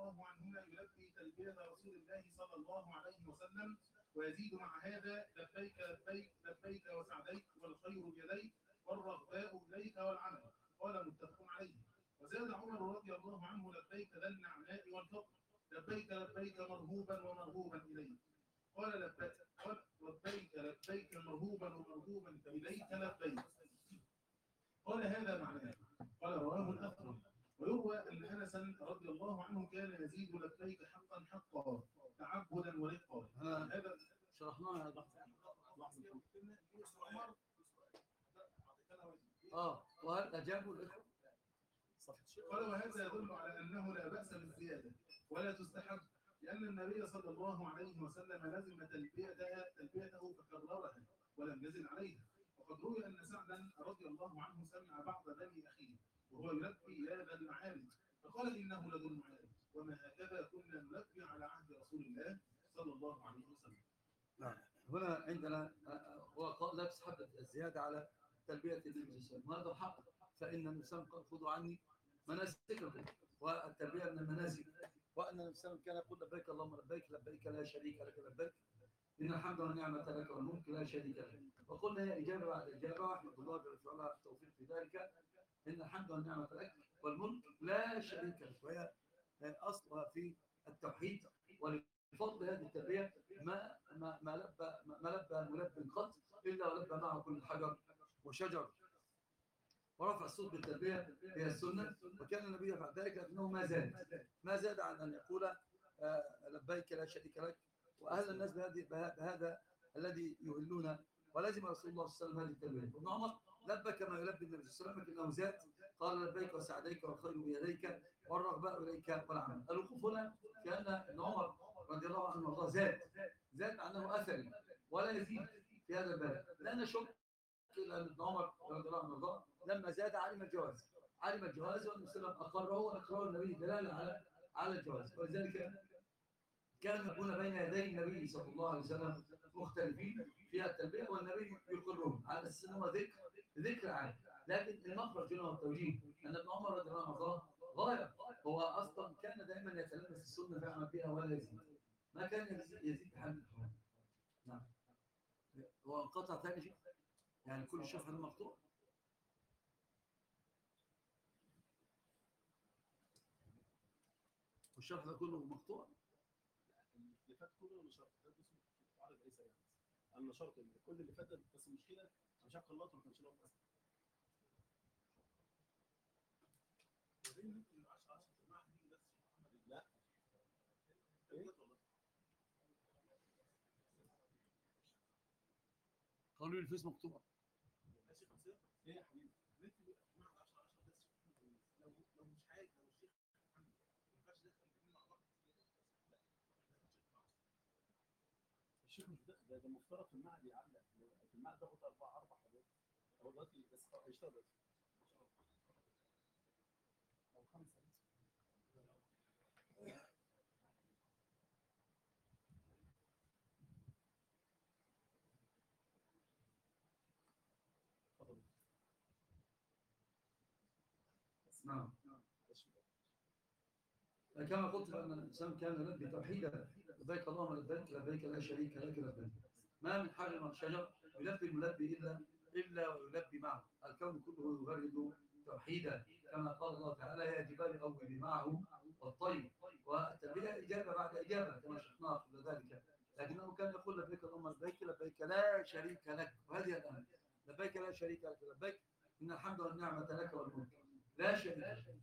الله عنهما يلبي تلبية رسول الله صلى الله عليه وسلم ويزيد مع هذا لبيك لبيك لبيك وسعديك والخير بيديك والرغباء إليك والعمل. قال متفق عليه. وزاد عمر رضي الله عنه لبيك ذا النعماء والفضل لبيك لبيك مرهوبا ومرهوبا إليك. قال لبيك لبيك مرهوبا ومرهوبا إليك لبيك. قال هذا معناه. قال رواه الأثر. ويروى أن أنسا رضي الله عنه كان يزيد لبيك حقا حقا تعبدا ورقا. هذا شرحناها وهل أجابوا الإخوة؟ قال وهذا يدل على أنه لا بأس بالزيادة ولا تستحب، لأن النبي صلى الله عليه وسلم لزم تلبيته فكررها ولم يزل عليها. وقد روي أن سعدا رضي الله عنه سمع بعض بني أخيه وهو يلبي يا ذا المعارج فقال إنه لذو المعارج، وما هكذا كنا نلبي على عهد رسول الله صلى الله عليه وسلم. هنا عندنا هو لبس حبة الزيادة على تلبية النبي صلى الله عليه وسلم، وهذا حق، فإن النبي صلى الله عليه وسلم قال خذوا عني مناسككم، والتلبية من المناسك، وأن النبي صلى الله عليه وسلم كان يقول لبيك اللهم لبيك لبيك لا شريك لك لبيك إن الحمد والنعمة لك والملك لا شريك لك. وقلنا هي إجابة بعد إجابة، وأحمد الله جل وعلا التوفيق في ذلك. إن الحمد والنعمة لك والملك لا شريك لك، وهي أصلها في التوحيد. ولفضل هذه التلبية ما لبى الملبي قط إلا ولبى معه كل حجر وشجر. ورفع الصوت بالتلبية هي السنة، وكان النبي يفعل ذلك لكنه ما زاد عن أن يقول لبيك لا شريك لك. وأهل الناس بهذا الذي يهلون، ولازم رسول الله صلى الله عليه وسلم هذه التلبية. ابن عمر لبى كما يلبي النبي صلى الله عليه وسلم، لكنه زاد قال لبيك وسعديك والخير بيديك والرغباء إليك والعمل. الوقوف هنا كأن ابن عمر رضي الله عنه وارضاه زاد عنه أثري ولا يزيد في هذا الباب، لأن شك إلى ابن عمر رضي الله عنه وارضاه لما زاد علم الجواز والنبي صلى الله عليه وسلم أقره وأقره النبي دلالة على الجواز. ولذلك كانوا يكون بين يدي النبي صلى الله عليه وسلم مختلفين في التلبية، والنبي يقرهم على أساس أنه ذكر عنه. لكن المخرج هنا والتوجيه أن ابن عمر رضي الله عنه غاية، هو أصلا كان دائما يتلمس السنة فيعمل بها ولا يزيد، ما كان يزيد بحال الحرام. نعم. هو انقطع ثاني شيء، يعني كل الشرح هذا مقطوع. والشرح ده كله مقطوع. اللي فات كله نشرت ده اسمه عرض ليس يعني انا نشرت كل اللي فات، بس المشكله مش عارف خلطه ما كانش له اصلا. لا قالوا لي الفيس مقطوع. ايه يا حبيبي لو مش حاجه لو الشيخ محمد ما ينفعش دخل الاثنين مع بعض. الشيخ مش ده مفترض في المعهد يعلق في المعهد تاخد اربع حاجات. هو دلوقتي بس هيشتغل او خمسه. نعم. كما قلت أن الإنسان كان يلبي توحيدا لبيك اللهم لبيك لبيك لا شريك لك لبيك. ما من حجر من شجر يلبي الملبي إلا ويلبي معه. الكون كله يغرد توحيدا كما قال الله تعالى يا جبال أوبي معه والطير. والتلبية إجابة بعد إجابة كما شرحناها قبل ذلك، لكنه كان يقول لبيك اللهم لبيك لبيك لا شريك لك. وهذه الآن لبيك لا شريك لك لبيك إن الحمد والنعمة لك والملك لا شريك لك.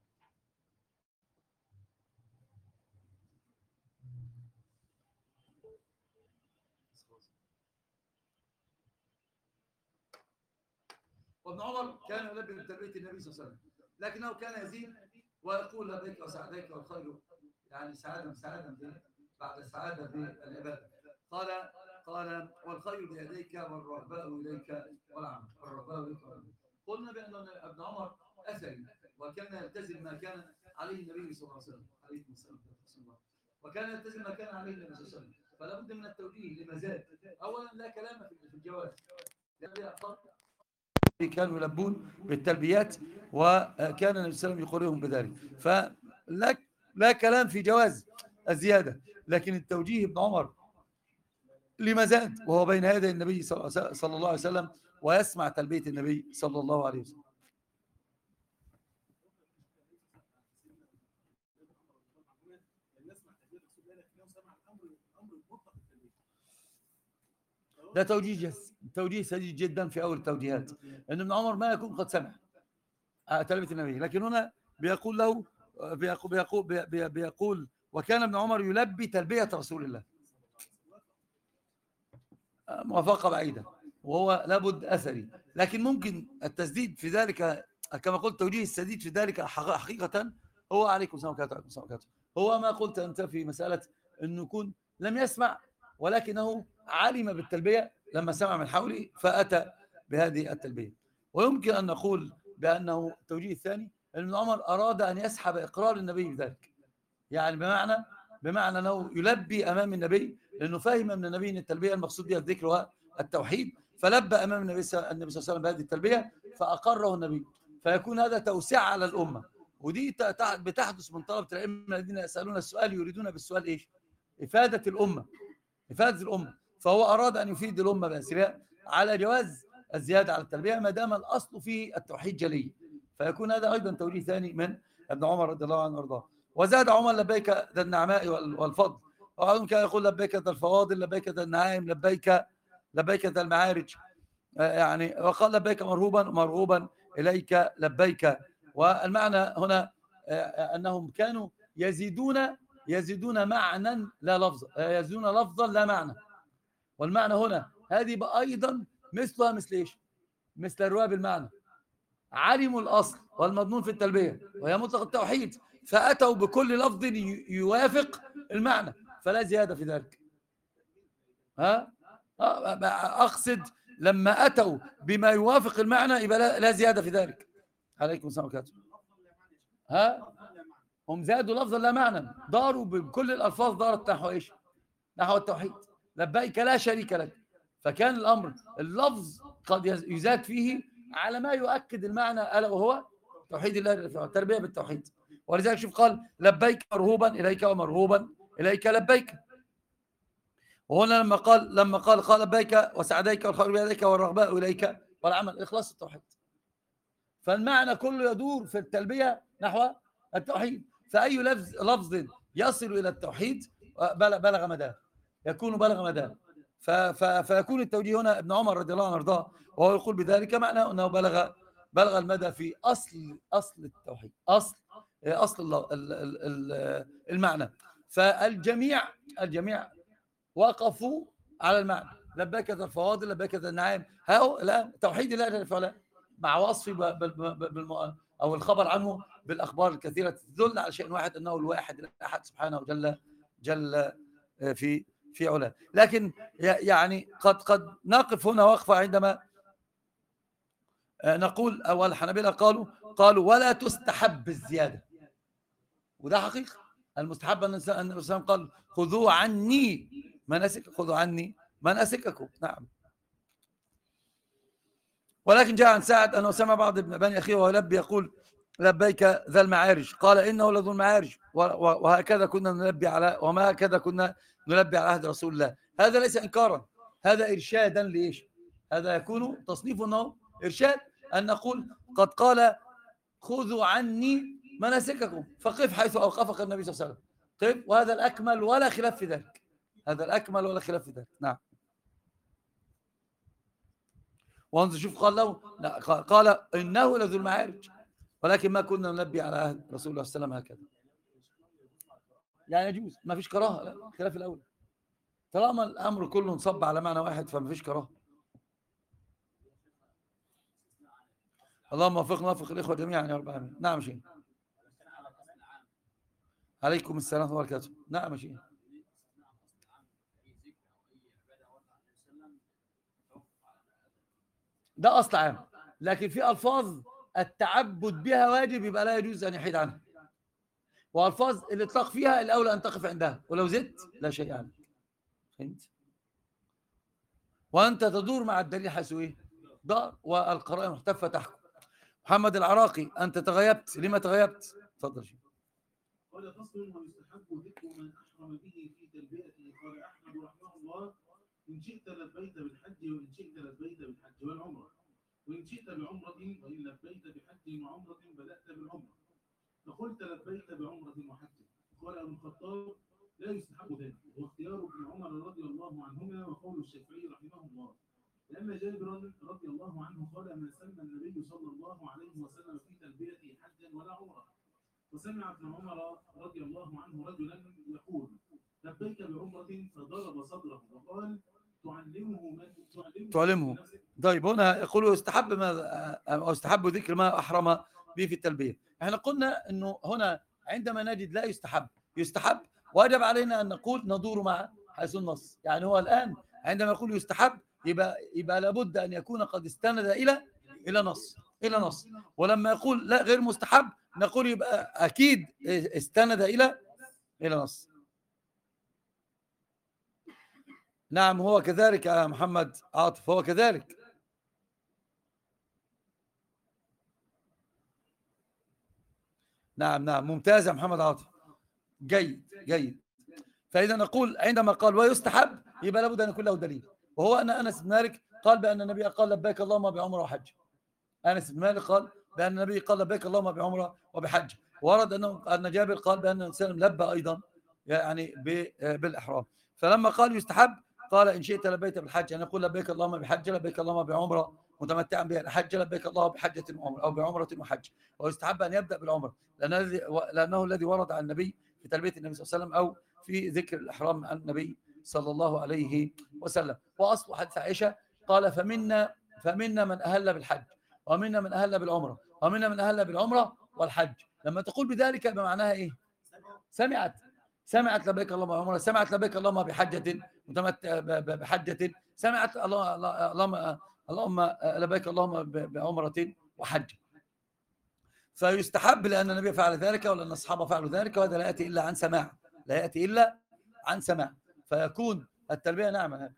وابن عمر كان يلبي بتلبية النبي صلى الله عليه وسلم، لكنه كان يزيد ويقول لبيك وسعديك والخير، يعني سعادة بعد السعادة بالعبادة. قال والخير بيديك والرغباء إليك والعمل. قلنا بأن ابن عمر أثري، وكان يلتزم ما كان عليه النبي صلى الله عليه وسلم عليه السلام، وكان يلتزم ما كان عليه النبي صلى الله عليه وسلم. فلا بد من التوجيه لما زاد. أولا لا كلام في الجواز، كانوا يلبون بالتلبيات، وكان النبي صلى الله عليه وسلم يقرهم بذلك. فلك لا كلام في جواز الزيادة، لكن التوجيه ابن عمر لما زاد وهو بين يدي النبي صلى الله عليه وسلم ويسمع تلبية النبي صلى الله عليه وسلم. ده توجيه سديد جدا في أول التوجيهات، أن ابن عمر ما يكون قد سمع تلبية النبي، لكن هنا بيقول له بيقول وكان ابن عمر يلبي تلبية رسول الله. موافقة بعيدة وهو لابد أثري، لكن ممكن التسديد في ذلك كما قلت، توجيه السديد في ذلك حقيقة هو عليكم السلام عليكم هو ما قلت أنت في مسألة أنه يكون لم يسمع ولكنه علم بالتلبية لما سمع من حوله فأتى بهذه التلبية. ويمكن أن نقول بأنه التوجيه الثاني أن ابن عمر أراد أن يسحب إقرار النبي بذلك، يعني بمعنى أنه يلبي أمام النبي، لأنه فهم من النبي أن التلبية المقصود بها الذكر والتوحيد، فلبى أمام النبي صلى الله عليه وسلم بهذه التلبية فأقره النبي، فيكون هذا توسعة على الأمة. ودي بتحدث من طلبة العلم الذين يسألون السؤال يريدون بالسؤال إيش؟ إفادة الأمة. فهو أراد أن يفيد الأمة بأسرها على جواز الزيادة على التلبية ما دام الأصل في التوحيد جلي، فيكون هذا أيضا توجيه ثاني من ابن عمر رضي الله عنه وارضاه. وزاد عمر لبيك ذا النعماء والفضل، وبعضهم كان يقول لبيك ذا الفواضل، لبيك ذا النعائم، لبيك ذا المعارج، يعني وقال لبيك مرغوبا إليك لبيك. والمعنى هنا أنهم كانوا يزيدون معنى لا لفظا، يزيدون لفظا لا معنى. والمعنى هنا هذه أيضا مثلها مثل إيش؟ مثل الرواية بالمعنى، علموا الأصل والمضمون في التلبية وهي مطلق التوحيد، فأتوا بكل لفظ يوافق المعنى فلا زيادة في ذلك. أقصد لما أتوا بما يوافق المعنى يبقى لا زيادة في ذلك. عليكم السلام عليكم. هم زادوا لفظا لا معنى، داروا بكل الألفاظ دارت نحو إيش؟ نحو التوحيد. لبيك لا شريك لك، فكان الأمر اللفظ قد يزاد فيه على ما يؤكد المعنى ألا وهو توحيد الله، التربية بالتوحيد. ولذلك شوف قال لبيك مرهوبا إليك ومرهوبا إليك لبيك. وهنا لما قال لبيك وسعديك والخير بيديك والرغباء إليك والعمل إخلاص التوحيد. فالمعنى كله يدور في التلبية نحو التوحيد، فأي لفظ يصل إلى التوحيد بلغ مداه، يكون بلغ مداه. فيكون التوجيه هنا ابن عمر رضي الله عنه وارضاه وهو يقول بذلك معنى أنه بلغ المدى في أصل التوحيد، أصل المعنى. فالجميع وقفوا على المعنى، لبيك ذا الفواضل، لبيك ذا النعائم، لا توحيد الله جل وعلا مع وصف أو الخبر عنه بالأخبار الكثيرة تدل على شيء واحد، أنه الواحد الأحد سبحانه جل في علاه. لكن يعني قد نقف هنا وقفة عندما نقول أو الحنابلة قالوا ولا تستحب الزيادة، وده حقيقة. المستحب أن الإسلام قال خذوا عني مناسككم. نعم. ولكن جاء عن سعد أنه سمع بعض بني أخيه وهو يلبي يقول لبيك ذا المعارج، قال إنه لذو المعارج وهكذا كنا نلبي على عهد رسول الله. هذا ليس إنكارا، هذا إرشادا لإيش؟ هذا يكون تصنيف أنه إرشاد، أن نقول قد قال خذوا عني مناسككم، فقف حيث أوقفك النبي صلى الله عليه وسلم، قف، وهذا الأكمل ولا خلاف في ذلك. نعم. وانظر شوف قال إنه لذو المعارج ولكن ما كنا نلبي على عهد رسول الله صلى الله عليه وسلم هكذا. يعني يجوز، ما فيش كراهه، لا خلاف الأول، طالما الأمر كله انصب على معنى واحد فما فيش كراهه. اللهم وفق الإخوة جميعا يا رب العالمين. نعم شيء. عليكم السلام ورحمة الله وبركاته. نعم شيء. ده أصل عام، لكن في ألفاظ التعبد بها واجب يبقى لا يجوز أن يحيد عنها، وألفاظ الإطلاق فيها الأولى أن تقف عندها، ولو زدت لا شيء عنها. فهمت؟ وأنت تدور مع الدليل حيث إيه؟ دار، والقرائن محتفة تحكم. محمد العراقي أنت تغيبت، لما تغيبت؟ تفضل شيء. قال فصل ويستحب ذكر من أحرم به في تلبيته. قال أحمد رحمه الله: إن شئت لبيت بالحج وإن شئت لبيت بالحج والعمرة، وإن شئت بعمرة وإن لبيت بحج وعمرة بدأت بالعمرة، فقلت لبيت بعمرة وحج. قال أبو الخطاب: لا يستحب ذلك، واختيار ابن عمر رضي الله عنهما وقول الشافعي رحمه الله، لأن جابر رضي الله عنه قال: ما سمى النبي صلى الله عليه وسلم في تلبيته حجا ولا عمرة. وسمع ابن عمر رضي الله عنه رجلا يقول: لبيك بعمرة، فضرب صدره وقال: تعلمه. طيب هنا يقول يستحب أو يستحب ذكر ما أحرم به في التلبية. احنا قلنا أنه هنا عندما نجد لا يستحب واجب علينا أن نقول ندور مع حيث النص. يعني هو الآن عندما يقول يستحب يبقى لابد أن يكون قد استند إلى نص. ولما يقول لا غير مستحب نقول يبقى أكيد استند إلى نص. نعم هو كذلك يا محمد عاطف، هو كذلك. نعم ممتاز يا محمد عاطف، جيد. فإذا نقول عندما قال ويستحب يبقى لابد أن يكون له دليل، وهو أن أنس بن مالك قال بأن النبي قال لبيك اللهم بعمرة وحج. أنس بن مالك قال بأن النبي قال لبيك اللهم بعمرة وبحج. ورد أن جابر قال بأن الإنسان لبى أيضا يعني بالإحرام. فلما قال يستحب قال إن شئت لبيت بالحج، أن يقول لبيك اللهم بحج، لبيك اللهم بعمرة متمتعا بها الحج، لبيك اللهم بحجة وعمرة أو بعمرة وحج. ويستحب أن يبدأ بالعمرة لأنه الذي ورد عن النبي في تلبية النبي صلى الله عليه وسلم أو في ذكر الإحرام عن النبي صلى الله عليه وسلم. وأصل حديث عائشة قال فمنا من أهل بالحج ومنا من أهل بالعمرة ومنا من أهل بالعمرة والحج. لما تقول بذلك بمعناها إيه؟ سمعت لبيك اللهم بعمرة، سمعت لبيك اللهم بحجة متمتع بحجة، سمعت اللهم لبيك اللهم بعمرة وحج. فيستحب لأن النبي فعل ذلك ولأن الصحابة فعلوا ذلك، وهذا لا يأتي إلا عن سماع. فيكون التلبية نعمة،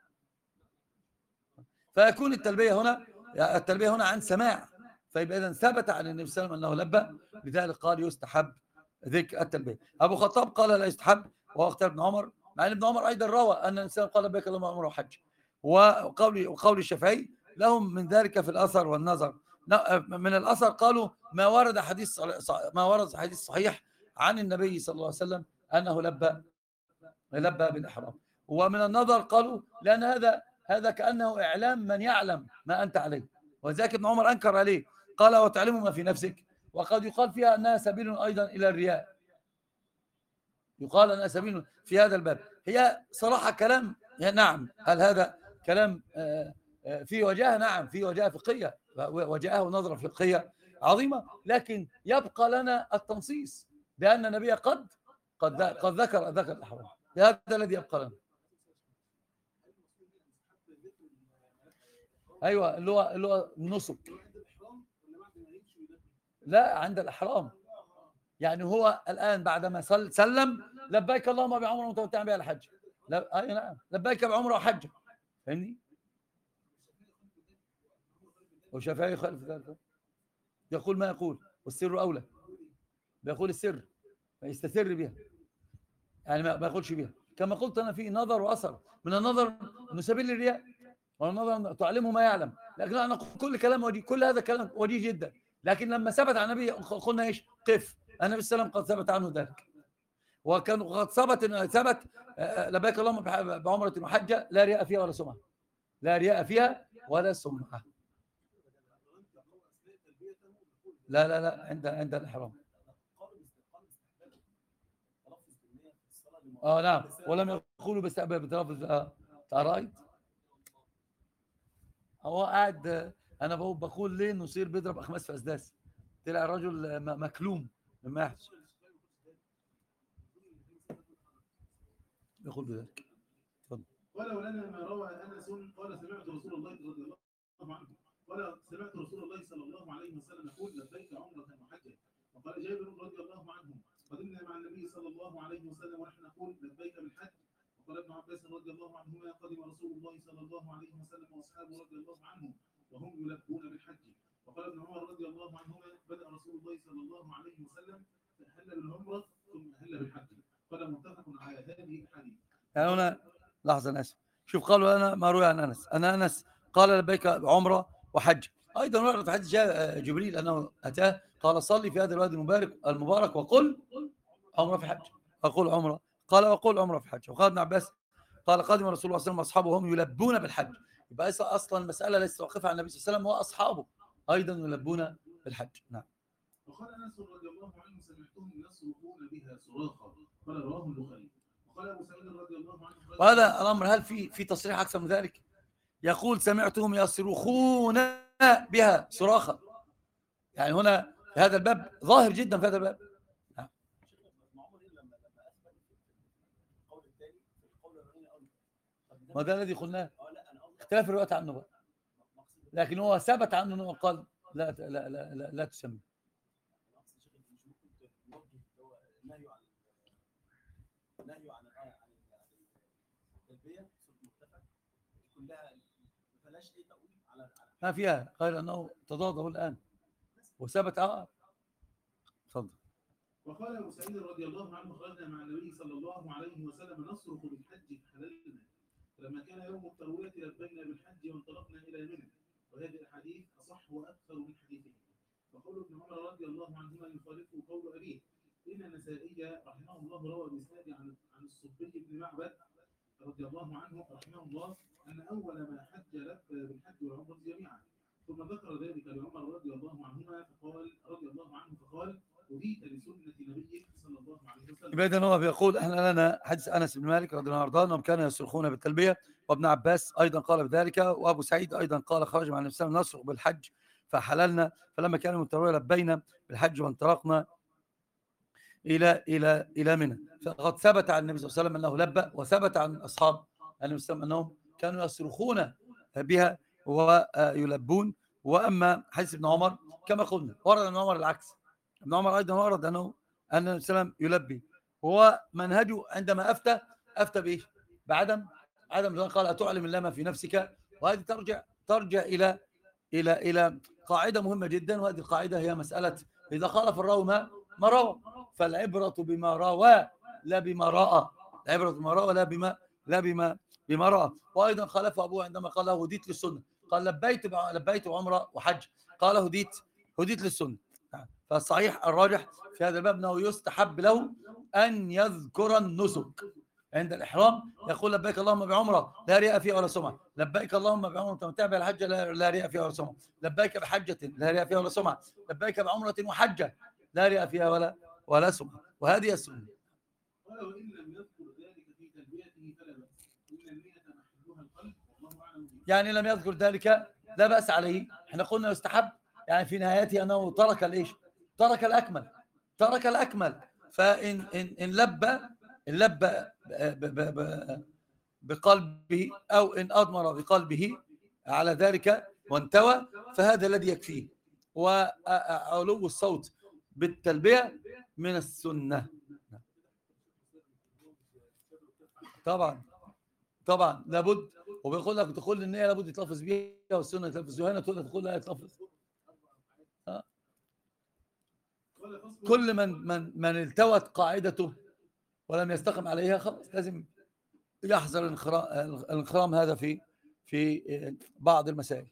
فيكون التلبية هنا عن سماع. فيبقى إذن ثبت عن النبي صلى الله عليه وسلم أنه لبى، لذلك قال يستحب ذكر التلبية. أبو خطاب قال لا يستحب، وهو اختار ابن عمر، مع أن ابن عمر أيضا روى أن الإنسان قال لبيك اللهم عمره وحج. وقول الشافعي لهم من ذلك في الأثر والنظر. من الأثر قالوا ما ورد حديث صحيح عن النبي صلى الله عليه وسلم أنه لبى بالإحرام. ومن النظر قالوا لأن هذا كأنه إعلام من يعلم ما أنت عليه، وذلك ابن عمر أنكر عليه قال وتعلم ما في نفسك. وقد يقال فيها أنها سبيل أيضا إلى الرياء، يقال أنها سبيل في هذا الباب. هي صراحة كلام نعم، هل هذا كلام في وجهه؟ نعم في وجهه فقهية، وجهه نظرة فقهية عظيمة، لكن يبقى لنا التنصيص بأن النبي قد ذكر الأحرام. هذا الذي يبقى لنا. أيوة اللي هو النسك، لا عند الإحرام. يعني هو الآن بعدما سلم لبيك اللهم بعمرة متمتعا بها الحج، أي نعم لبيك بعمرة وحج، فهمني؟ والشافعي يخالف ذلك، يقول ما يقول والسر أولى، بيقول السر فيستسر بها، يعني ما يقولش بها. كما قلت أنا في نظر وأثر، من النظر أنه سبيل الرياء، والنظر أن تعلمه ما يعلم. لكن أنا كل كلام وجيه، كل هذا كلام وجيه جدا، لكن لما ثبت عن النبي قلنا إيش؟ قف، النبي صلى الله عليه وسلم قد ثبت عنه ذلك، وكان قد ثبت لبيك اللهم بعمرة وحجة لا رياء فيها ولا سمعة، لا رياء فيها ولا سمعة. لا عند الإحرام. نعم، ولم يقولوا بتلفظ رأيت. هو قاعد انا بقول ليه نصير بيضرب اخماس في اسداس، طلع الرجل مكلوم مما يحدث. يقول بذلك. اتفضل. ولو لنا ما روى انس قال سمعت رسول الله رضي الله عنه سمعت رسول الله صلى الله عليه وسلم يقول لبيك عمرة وحجة. وقال جابر رضي الله عنه قدمنا مع النبي صلى الله عليه وسلم ونحن نقول لبيك بالحج. وقال ابن عباس رضي الله عنهما قدم رسول الله صلى الله عليه وسلم واصحابه رضي الله عنهم وهم يلبون بالحج. وقال ابن عمر رضي الله عنهما بدأ رسول الله صلى الله عليه وسلم فأهل بالعمرة ثم أهل بالحج. قال متفق على هذه الحديث. يعني هنا لحظة أنا آسف. شوف قالوا أنا ما روي عن أنس أن أنس قال لبيك عمرة وحج. أيضا ورد في حديث جبريل أنه أتاه قال صلي في هذا الوادي المبارك وقل عمرة في حج. أقول عمرة قال وقل عمرة في حج. وقال ابن عباس قال قادم رسول الله صلى الله عليه وسلم وأصحابه وهم يلبون بالحج. يبقى أصلا المسألة ليست واقفة على النبي صلى الله عليه وسلم وأصحابه أيضا يلبون بالحج. نعم. وقال أنس رضي الله عنه سمعتهم يصرخون بها صراخا. قال رواه البخاري. وقال أبو سعيد رضي الله عنه وهذا الأمر هل في تصريح أكثر من ذلك؟ يقول سمعتهم يصرخون بها صراخا. يعني هنا في هذا الباب ظاهر جدا في هذا الباب. ما ده الذي قلناه اختلاف الروايات عنه بقى. لكن هو ثبت عنه انه قال لا لا لا لا, لا تسمي. النهي عن التلبية كلها ما فيهاش اي تأويل على ما فيها غير انه تضاده الان وثبت. اتفضل. وقال ابو سعيد رضي الله عنه خرجنا مع النبي صلى الله عليه وسلم نصرخ بالحج فحللنا فلما كان يوم الترويه لبينا بالحج وانطلقنا الى منى. وهذه الاحاديث اصح واكثر من حديثه. وقول ابن عمر رضي الله عنهما يخالفه قول ابيه ان النسائي رحمه الله روى باسناد عن الصبي بن معبد رضي الله عنه رحمه الله ان اول ما حج لبى بالحج والعمره جميعا. ثم ذكر ذلك لعمر رضي الله عنهما فقال أهيت لسنة نبيك صلى الله عليه وسلم. إذن هو بيقول احنا لنا حديث أنس بن مالك رضي الله عنه أنهم كانوا يصرخون بالتلبية. وابن عباس أيضا قال بذلك. وأبو سعيد أيضا قال خرج مع النبي صلى الله عليه وسلم نصرخ بالحج فحللنا فلما كان من التروية لبينا بالحج وانطلقنا إلى منى. فقد ثبت عن النبي صلى الله عليه وسلم أنه لبى وثبت عن أصحاب النبي صلى الله عليه وسلم أنهم كانوا يصرخون بها ويلبون. وأما حديث ابن عمر كما قلنا ورد ابن عمر العكس. ابن عمر أيضا ورد أن النبي صلى الله عليه وسلم يلبي. هو منهجه عندما أفتى بإيش؟ بعدم قال أتعلم الله ما في نفسك. وهذه ترجع إلى قاعدة مهمة جدا. وهذه القاعدة هي مسألة إذا خالف الراوي ما روى فالعبرة بما روى لا بما رأى. العبرة بما روى لا بما رأى. وأيضا خالف أبوه عندما قال له هديت للسنة. قال لبيت عمرة وحج. قال هديت للسنة. فالصحيح الراجح في هذا الباب أنه يستحب له أن يذكر النسك عند الإحرام. يقول لبيك اللهم بعمرة لا رياء فيها ولا سمعة. لبيك اللهم بعمرة تمتع بها الحجة لا رياء فيها ولا سمعة. لبيك بحجة لا رياء فيها ولا سمعة. لبيك بعمرة وحجة لا رياء فيها ولا سمعة. وهذه السنة. قال وإن لم يذكر ذلك في تلبيته فلا بأس إن النية محلها القلب والله أعلم. يعني لم يذكر ذلك لا بأس عليه. احنا قلنا يستحب يعني في نهايته أنه ترك الأكمل. فإن لبى بقلبه أو إن أضمر بقلبه على ذلك وانتوى فهذا الذي يكفيه. وعلو الصوت بالتلبية من السنة. طبعا لابد. وبيقول لك تقول النية لابد يتلفظ بها والسنة يتلفظ بها. هنا تقول لا يتلفظ. كل من التوت قاعدته ولم يستقم عليها خلاص لازم يحذر الانخرام هذا في بعض المسائل.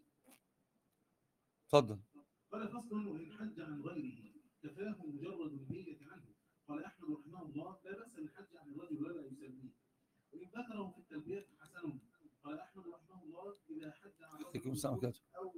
تفضل. قال فصل وإن حج عن غيره كفاه مجرد النية عنه. قال أحمد رحمه الله لا بأس بالحج عن الرجل ولا يسميه وإن ذكره في التلبية حسن. قال أحمد رحمه الله إذا حج عن رجل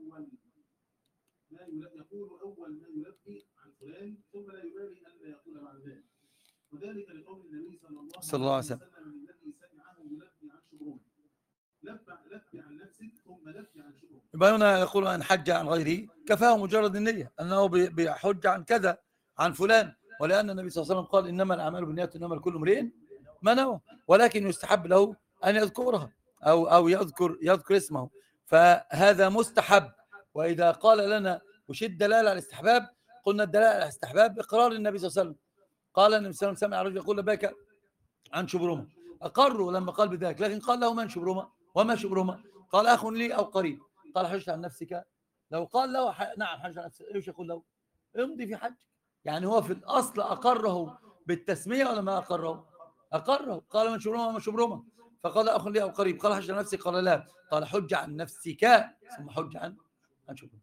أول ما يلبي عن فلان ثم لا يبالي أن لا يقول بعد ذلك. وذلك لقول النبي صلى الله عليه وسلم الذي سمعه يلبي عن شبرون. لبي عن نفسك ثم لبي عن شبرون. يبقى هنا يقول أن حج عن غيره كفاه مجرد النية أنه بيحج عن كذا عن فلان. ولأن النبي صلى الله عليه وسلم قال إنما الأعمال بالنيات إنما لكل امرئ ما نوى. ولكن يستحب له أن يذكرها أو يذكر اسمه فهذا مستحب. وإذا قال لنا وش الدلالة على الاستحباب قلنا الدلالة على الاستحباب إقرار النبي صلى الله عليه وسلم. قال النبي صلى الله عليه وسلم سمع رجل يقول لبيك عن شبرمة. أقروا لما قال بذلك. لكن قال له من شبرمة وما شبرمة؟ قال أخ لي أو قريب. قال حجت عن نفسك. لو قال له نعم حجت عن نفسك ايش يقول له؟ امضي في حج. يعني هو في الأصل أقره بالتسمية ولا ما أقره؟ أقره. قال من شبرمة ومن شبرمة، فقال أخ لي أو قريب، قال حج عن نفسي، قال لا، قال حج عن نفسك ثم حج عن شبرمة.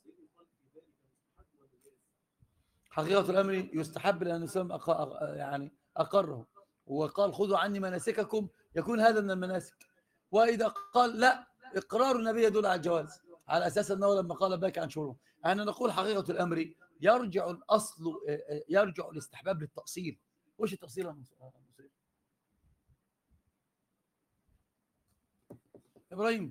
حقيقة الأمر يستحب لأن الإسلام يعني أقره، وقال خذوا عني مناسككم، يكون هذا من المناسك. وإذا قال لا، إقرار النبي يدل على الجواز، على أساس أنه لما قال باك عن شروط، يعني نقول حقيقة الأمر يرجع الأصل، يرجع الاستحباب للتأصيل. وش التأصيل يا مصير؟ إبراهيم.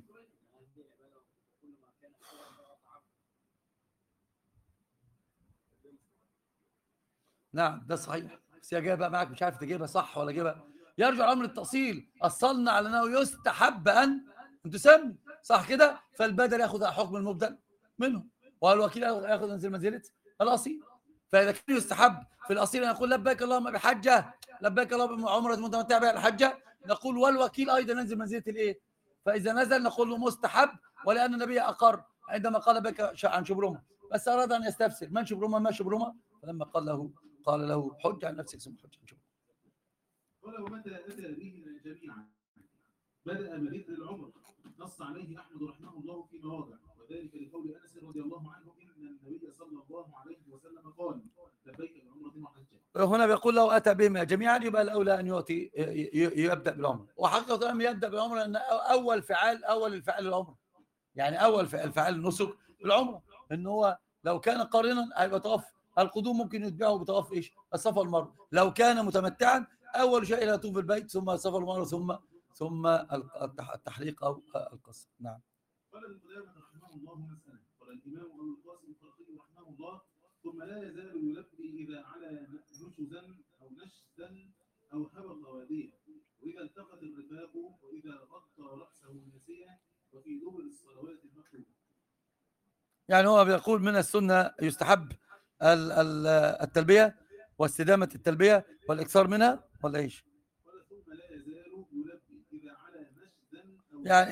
نعم ده صحيح، بس يا جايبها معك مش عارف تجيبها صح ولا جايبها. يرجع الامر التأصيل، اصلنا على انه يستحب ان تسمي، صح كده؟ فالبدل ياخذ حكم المبدل منه، والوكيل ياخذ منزله الاصيل. فاذا كان يستحب في الاصيل ان يقول لبيك اللهم بحجه، لبيك اللهم بعمره متمتع بها الحجه، نقول والوكيل ايضا ينزل منزله الايه؟ فاذا نزل نقول له مستحب، ولان النبي اقر عندما قال بك عن شبرمه، بس اراد ان يستفسر من شبرمه ما شبرمه، فلما قال له حج عن نفسك ثم حج عن شبرمه. قال ومتى اتى به جميعا بدأ بذكر العمر، نص عليه أحمد رحمه الله في مواضع، وذلك لقول أنس رضي الله عنه إن النبي صلى الله عليه وسلم قال لبيك بعمرة وحجة. هنا بيقول لو أتى بهما جميعا يبقى الأولى أن يبدأ بالعمر، وحقيقة الأمر يبدأ بالعمر أن أول الفعل العمر، يعني أول الفعل النسك بالعمرة، إن هو لو كان قارنا هيبقى طواف القدوم ممكن يتبعه بطواف إيش؟ الصفا والمروة. لو كان متمتعا أول شيء يطوف بالبيت ثم الصفا والمروة ثم التحليق أو القصر. نعم. قال ابن قدامة رحمه الله مسألة، قال الإمام أبو القاسم الخرقي رحمه الله ثم لا يزال يلبي إذا على نشزا أو نشزا أو هبط واديا، وإذا التقت الرفاق، وإذا غطى رأسه ناسيا، وفي دبر الصلوات المكتوبة. يعني هو بيقول من السنة يستحب التلبية واستدامة التلبية والإكثار منها، ولا إيش؟ ثم لا يزال يلبي إذا على نشزا أو يعني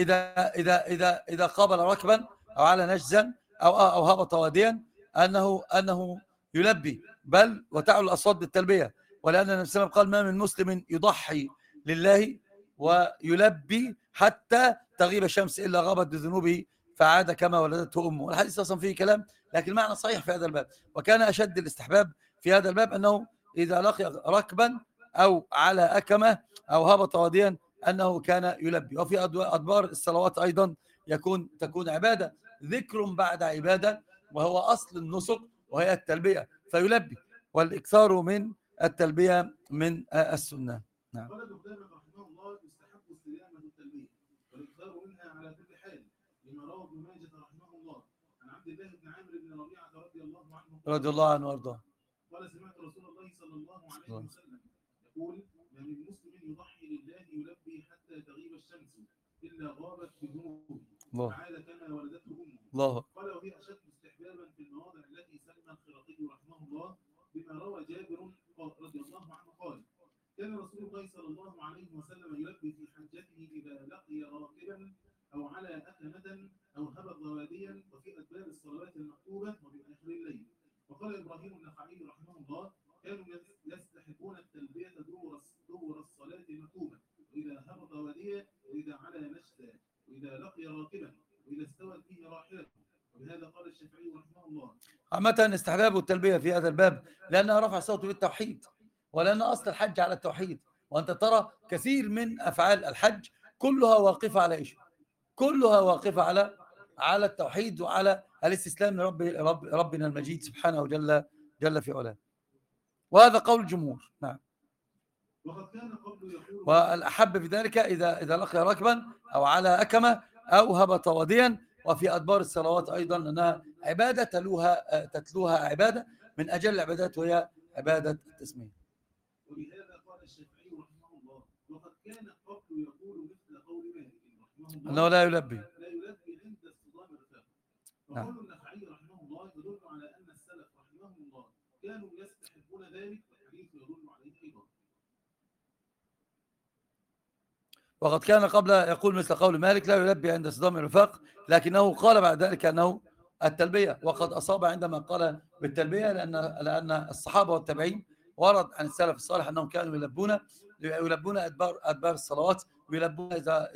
إذا قابل ركبا أو على نشزا أو هبط واديا أنه يلبي، بل وتعلو الأصوات بالتلبية، ولأن النبي صلى الله عليه وسلم قال ما من مسلم يضحي لله ويلبي حتى تغيب الشمس إلا غابت بذنوبه فعاد كما ولدته أمه. الحديث أصلا فيه كلام، لكن المعنى صحيح في هذا الباب. وكان أشد الاستحباب في هذا الباب أنه إذا لقي ركبا أو على أكمة أو هبط واديا أنه كان يلبي. وفي أدبار الصلوات أيضا تكون عبادة، ذكر بعد عبادة، وهو أصل النسك وهي التلبية، فيلبي، والإكثار من التلبية من السنة. نعم. قال ابن قدامة رحمه الله يستحب استدامة التلبية والإكثار منها على كل حال، لما روى ابن ماجه رحمه الله عن عبد الله بن عامر بن ربيعة رضي الله عنه وارضاه قال سمعت رسول الله صلى الله عليه وسلم يقول ما من مسلم يضحي لله يلبي حتى تغيب الشمس إلا غابت بذنوبه وعاد كما ولدته أمه. قال وهي أشد استحبابا في المواضع التي سمى الخرقي رحمه الله بما روى جابر رضي الله عنه قال كان رسول الله صلى الله عليه وسلم يلبي في حجته إذا لقي راكبا أو على أكمة أو هبط واديا، وفي أدبار الصلوات المكتوبة وفي آخر الليل. وقال إبراهيم النخعي رحمه الله كانوا يستحبون التلبية دبر الصلاة المكتوبة، وإذا هبط واديا، وإذا على نشزا، وإذا لقي راكبا، وإذا استوت به راحلته. وبهذا قال الشافعي رحمه الله عامة استحباب التلبية في هذا الباب لأنها رفع صوت بالتوحيد، ولأن أصل الحج على التوحيد. وأنت ترى كثير من أفعال الحج كلها واقفة على إيش؟ كلها واقفة على التوحيد وعلى الاستسلام ربنا المجيد سبحانه جل في علاه. وهذا قول الجمهور. نعم. والأحب في ذلك إذا لقي ركبا أو على أكمة أو هبط واديا، وفي أدبار الصلوات أيضا أنها عبادة تتلوها عبادة من أجل العبادات، وهي عبادة التسمية. ولهذا قال الشافعي رحمه الله وقد كان قبل يقول مثل قول مالك رحمه الله أنه لا يلبي عند اصطدام الرفاق. وقول النخعي رحمه الله يدل على أن السلف رحمهم الله كانوا يستحبون ذلك، والحديث يدل عليه أيضا. وقد كان قبل يقول مثل قول مالك لا يلبي عند اصطدام الرفاق، لكنه قال بعد ذلك أنه التلبية، وقد أصاب عندما قال بالتلبية لأن الصحابة والتابعين ورد عن السلف الصالح أنهم كانوا يلبون أدبار الصلوات، ويلبون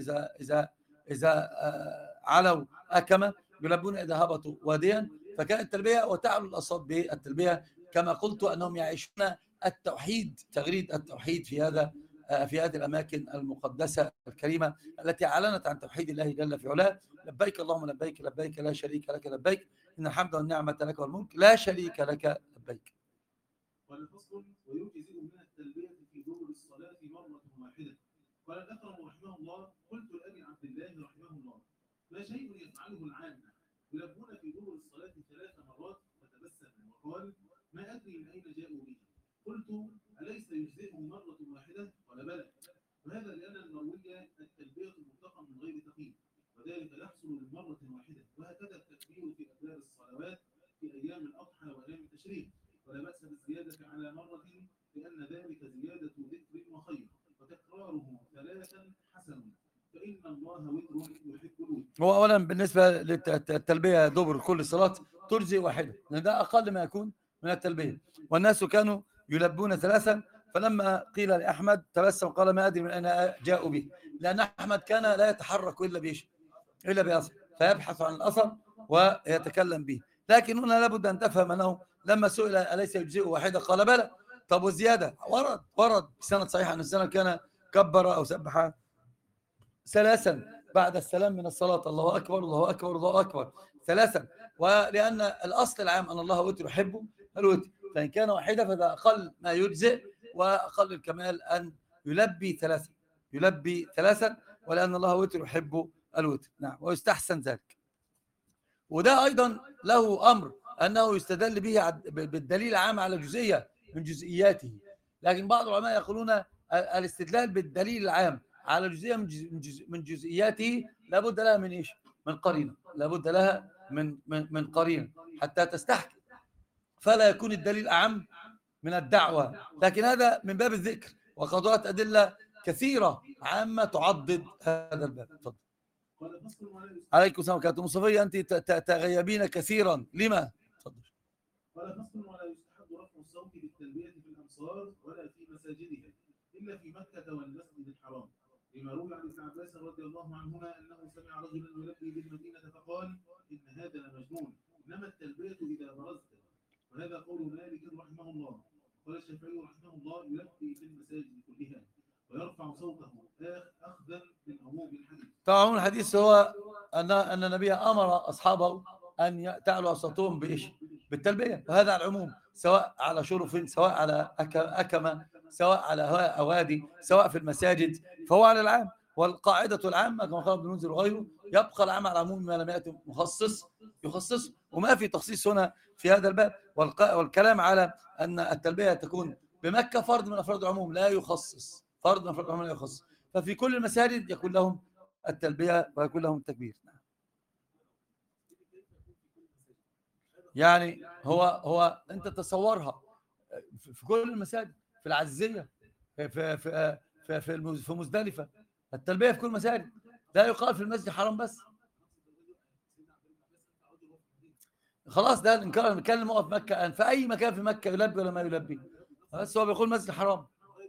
إذا علوا أكمة، يلبون إذا هبطوا واديا. فكانت التلبية وتعلو الأصوات بالتلبية، كما قلت أنهم يعيشون التوحيد، تغريد التوحيد في هذه الأماكن المقدسة الكريمة التي أعلنت عن توحيد الله جل في علاه. لبيك اللهم لبيك، لبيك لا شريك لك لبيك، إن الحمد والنعمة لك والملك لا شريك لك لبيك. قال فصل: ويجزئ من التلبية في دبر الصلاة مرة واحدة. قال الأكرم رحمه الله: قلت لأبي عبد الله رحمه الله: ما شيء يفعله العامة يلبون في دبر الصلاة 3 مرات؟ فتبسم وقال: ما أدري من أين جاءوا به. قلت: أليس يجزئه مرة واحدة؟ قال: بلى. وهذا لأن المروية التلبية مطلقة من غير تقييد، وذلك يحصل للمرة واحدة. وهكذا التكبير في أدبار الصلوات في أيام الأضحى وأيام التشريق، ولا بأس بالزيادة على مرة، لأن ذلك زيادة ذكر وخير، وتكراره 3 حسن، فإن الله وتر يحب الوتر. هو أولا بالنسبة للتلبية دبر كل صلاة تجزي واحدة، لأن ده أقل ما يكون من التلبية. والناس كانوا يلبون 3، فلما قيل لأحمد تبسم قال: ما أدري من أين جاءوا به، لأن أحمد كان لا يتحرك إلا بأثر، فيبحث عن الأثر ويتكلم به. لكن هنا لابد أن تفهم أنه لما سئل أليس يجزئ واحدة قال: بلى. طب والزيادة؟ ورد بسند صحيح أن السنة كان كبر أو سبح 3 بعد السلام من الصلاة، الله أكبر الله أكبر الله أكبر 3. ولأن الأصل العام أن الله وتر يحب الوتر، فإن كان واحدة فذا أقل ما يجزئ، وأقل الكمال أن يلبي 3 ولأن الله وتر يحب الوتر. نعم، ويستحسن ذلك. وده أيضا له أمر أنه يستدل به بالدليل العام على جزئية من جزئياته، لكن بعض العلماء يقولون الاستدلال بالدليل العام على جزئية من جزئياته لابد لها من إيش؟ من قرينة، لابد لها من قرينة حتى تستحكم، فلا يكون الدليل أعم من الدعوة. لكن هذا من باب الذكر، وقد ورد أدلة كثيرة عامة تعضد هذا الباب. تفضل. عليكم السلام ورحمة الله. صفية، أنت تغيبين كثيرا، لما؟ تفضل. قال: فصل: ولا يستحب رفع الصوت بالتلبية في الأمصار ولا في مساجدها إلا في مكة والمسجد الحرام، لما روي عن ابن عباس رضي الله عنهما أنه سمع رجلا يلبي بالمدينة فقال: إن هذا لمجنون، إنما التلبية إذا برزت. وهذا قول مالك رحمه الله. قال الشافعي رحمه الله: يلبي في المساجد كلها ويرفع صوته أخذا من عموم الحديث. طبعا الحديث هو أن النبي أمر أصحابه أن تعلو أصواتهم بإيش؟ بالتلبية، وهذا على العموم، سواء على شرف، سواء على أكمة، سواء على أوادي، سواء في المساجد، فهو على العام. والقاعدة العامة كما قال ابن المنذر وغيره: يبقى العام على العموم ما لم يأتي يخصص، وما في تخصيص هنا في هذا الباب. والكلام على أن التلبية تكون بمكة فرد من أفراد العموم لا يخصص، فرد من أفراد العموم لا يخصص، ففي كل المساجد يكون لهم التلبية ويكون لهم التكبير. يعني هو أنت تصورها في كل المساجد، في العزية، في مزدلفة، التلبية في كل المساجد، لا يقال في المسجد الحرام بس. خلاص، ده الإنكار. نتكلم هو في مكة، في أي مكان في مكة يلبي ولا ما يلبي، بس هو بيقول مسجد الحرام.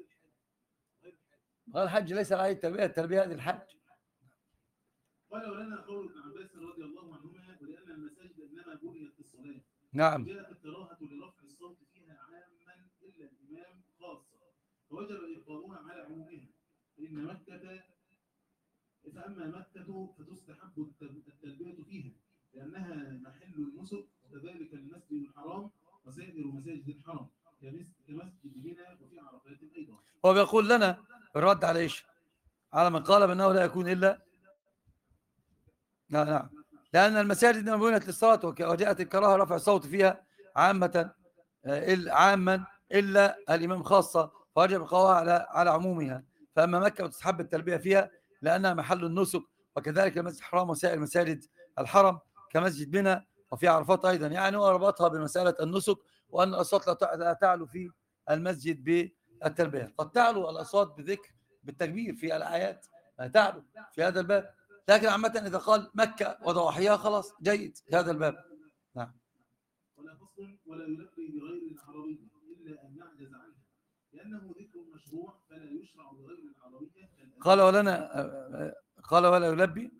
قال الحج ليس عليه التلبية هذه الحج. قال: ولنا قول ابن عباس رضي الله عنهما: ولأن المساجد إنما بنيت للصلاة. نعم. جاءت الكراهة لرفع الصوت فيها عاما إلا الإمام خاصة، فوجب إبقاؤها على عمومها. فأما مكة فتستحب التلبية فيها لأنها محل النسك، وكذلك المسجد الحرام وسائر مساجد الحرم كمسجد منى وفي عرفات أيضا. هو بيقول لنا الرد على إيش؟ على من قال بأنه لا يكون إلا نعم، لأن المساجد إنما بنيت للصلاة، وجاءت الكراهة رفع الصوت فيها عامة عاما إلا الإمام خاصة، فوجب إبقاؤها على عمومها. فأما مكة وتستحب التلبية فيها لأنها محل النسك، وكذلك المسجد الحرام وسائر مساجد الحرم كمسجد منى وفي عرفات أيضا. يعني هو ربطها بمسألة النسك، وأن الأصوات لا تعلو في المسجد بالتلبية. قد تعلو الأصوات بذكر بالتكبير في الآيات، تعلو في هذا الباب، لكن عامة إذا قال مكة وضواحيها خلاص جيد في هذا الباب. نعم. ولا فصل: ولا يلبي بغير العربية إلا أن يعجز عنها، لأنه ذكر مشروع فلا يشرع بغير العربية قال ولا يلبي.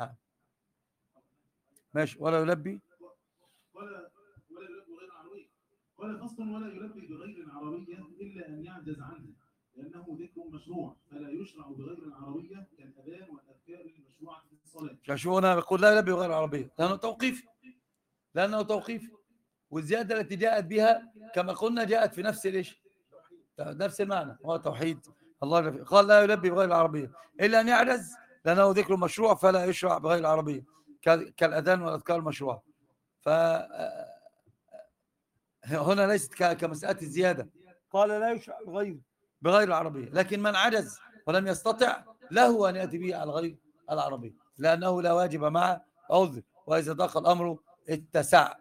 ماشي، ولا يلبي ولا يلبي بغير العربية. قال فصل ولا يلبي بغير العربية إلا أن يعجز عنها لأنه ذكر مشروع فلا يشرع بغير العربية كالأذان والأذكار المشروعة في الصلاة. شو هنا بيقول لا يلبي بغير العربية لأنه توقيف والزيادة التي جاءت بها كما قلنا جاءت في نفس المعنى، هو توحيد الله. قال لا يلبي بغير العربية إلا أن يعجز لأنه ذكر مشروع فلا يشرع بغير العربية كالأذان والأذكار المشروعة. فهنا ليست كمسألة الزيادة، قال لا يشرع بغير العربية، لكن من عجز ولم يستطع له أن يأتي به على غير العربية لأنه لا واجب مع عذر، وإذا ضاق الأمر اتسع.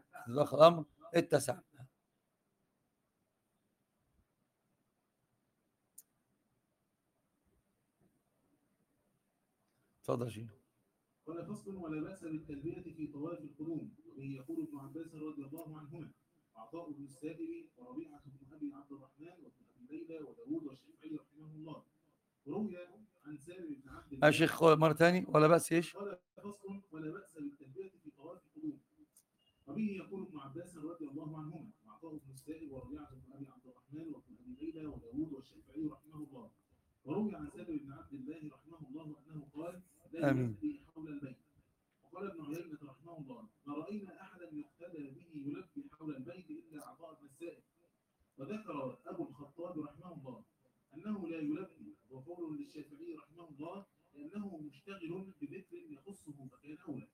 تفضل شيخ. قال فصل ولا بأس بالتلبية في طواف القدوم، وبه يقول ابن عباس رضي الله عنهما عطاء بن السائب وربيعة بن أبي عبد الرحمن وابن أبي ليلى وداوود والشافعي رحمه الله. وروي عن سالم بن عبد الله. يا شيخ مرة ثانية، ولا بأس ايش؟ قال فصل ولا بأس بالتلبية في طواف القدوم، وبه يقول ابن عباس رضي الله عنهما عطاء بن السائب وربيعة بن أبي عبد الرحمن وابن أبي ليلى وداوود والشافعي رحمه الله. وروي عن سالم بن عبد الله رحمه الله أنه قال لا يلبي حول البيت. وقال ابن عيينة رحمه الله ما رأينا أحدا يقتدى به يلبي حول البيت إلا عطاء بن السائب. وذكر أبو الخطاب رحمه الله أنه لا يلبي، وقول للشافعي رحمه الله لأنه مشتغل بذكر يخصه فكان أولى.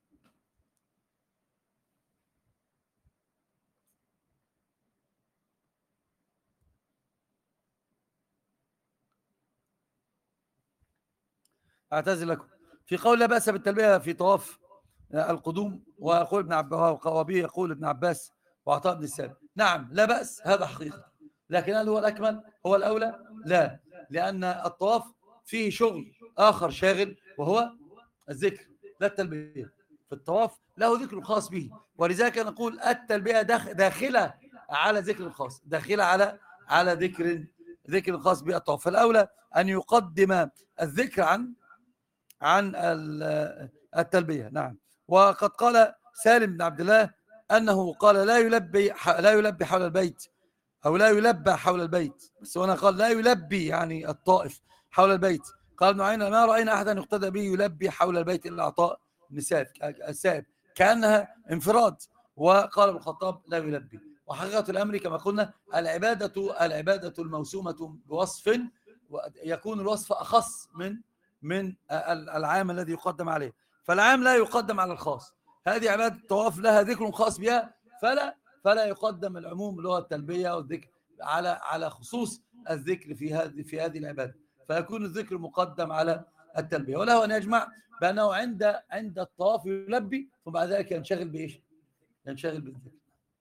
أعتذر لكم في قول لا بأس بالتلبية في طواف القدوم، ويقول ابن عباس وبه يقول ابن عباس وعطاء بن السائب نعم لا بأس، هذا حقيقة، لكن هل هو الأكمل هو الأولى؟ لا، لأن الطواف فيه شغل آخر شاغل وهو الذكر لا التلبية. في الطواف له ذكر خاص به، ولذلك نقول التلبية داخلة على ذكر خاص، داخلة على ذكر خاص بالطواف. فالأولى أن يقدم الذكر عن التلبية. نعم. وقد قال سالم بن عبد الله أنه قال لا يلبي حول البيت، أو لا يلبى حول البيت، بس هنا قال لا يلبي يعني الطائف حول البيت. قال ابن عيينة ما رأينا أحدا يقتدى به يلبي حول البيت إلا عطاء بن السائب كأنها انفراد. وقال ابن الخطاب لا يلبي. وحقيقة الأمر كما قلنا العبادة الموسومة بوصف، ويكون الوصف أخص من العام الذي يقدم عليه، فالعام لا يقدم على الخاص. هذه عبادة الطواف لها ذكر خاص بها، فلا يقدم العموم اللي هو التلبية والذكر على خصوص الذكر في هذه العبادة، فيكون الذكر مقدم على التلبية. وله أن يجمع بأنه عند الطواف يلبي، وبعد ذلك ينشغل بإيش؟ ينشغل بالذكر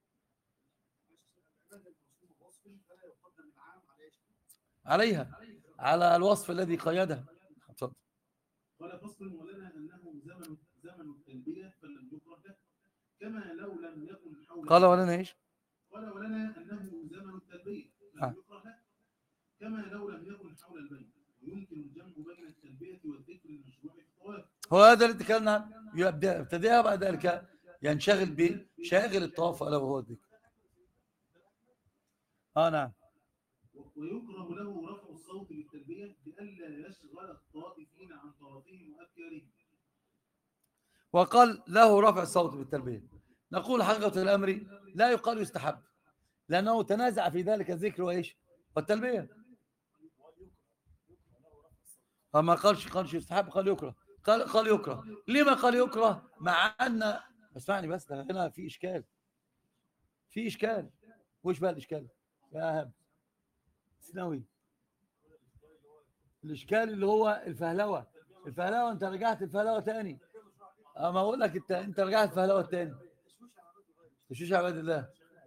عليها، على الوصف الذي قيدها. قال فصل ولنا أنه زمن التلبية فلم يكره له كما لو لم يكن حول. قال ولنا إيش؟ قال ولنا أنه زمن التلبية فلم يكره له كما لو لم يكن حول البيت، ويمكن الجمع بين التلبية والذكر المشروع في الطواف. هو هذا اللي تكلمنا عنه، يبتدئها بعد ذلك ينشغل بشاغل الطواف ألا وهو الذكر. نعم. ويكره له رفع الصوت بالتلبية لئلا يشغل الطائفين عن طرفهم وأبكارهم. وقال له رفع الصوت بالتلبية، نقول حقيقة الأمر لا يقال يستحب، لأنه تنازع في ذلك الذكر وإيش والتلبية. ما قالش يستحب، قال يكره. قال يكره. لما قال يكره مع أن اسمعني بس، هنا في إشكال. وش بقى الإشكال يا أهم سنوي؟ الإشكال اللي هو الفهلوة. أنت رجعت الفهلوة تاني. ما أقول لك أنت رجعت الفهلوة تاني. تشوش عباد الله.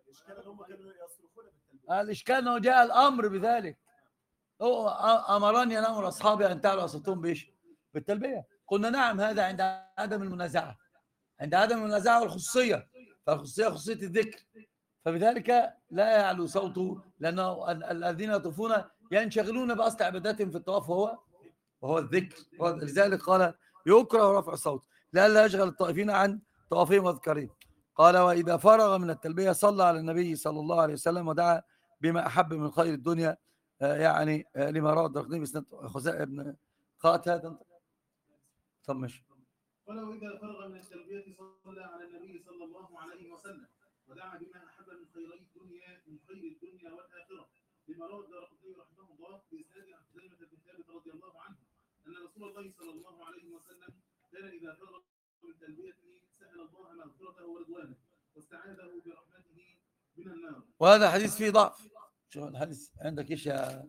الإشكال أنه جاء الأمر بذلك. أمرني أن أمر أصحابي أن تعلوا أصوتهم بإيش؟ بالتلبية. قلنا نعم، هذا عند عدم المنازعة، والخصوصية. فالخصوصية خصوصية الذكر، فبذلك لا يعلو صوته، لأنه الذين يطوفون ينشغلون بأصل عباداتهم في الطواف وهو الذكر. لذلك قال يكره رفع الصوت لئلا يشغل الطائفين عن طوافهم واذكارهم. قال وإذا فرغ من التلبية صلى على النبي صلى الله عليه وسلم ودعا بما أحب من خير الدنيا، يعني لما روى الدرقطني بسند خزاء بن قاتل. طب ماشي. قال وإذا فرغ من التلبية صلى على النبي صلى الله عليه وسلم ودعا بما أحب من خير الدنيا والآخرة، لما روى الدرقطني رحمه الله بإسناد عن حذيفة بن ثابت رضي الله عنه أن رسول الله صلى الله عليه وسلم كان إذا فرغ من تلبيته سأل الله مغفرته ورضوانه واستعاذه برحمته من النار. وهذا حديث فيه ضعف. شو الحديث عندك ايش يا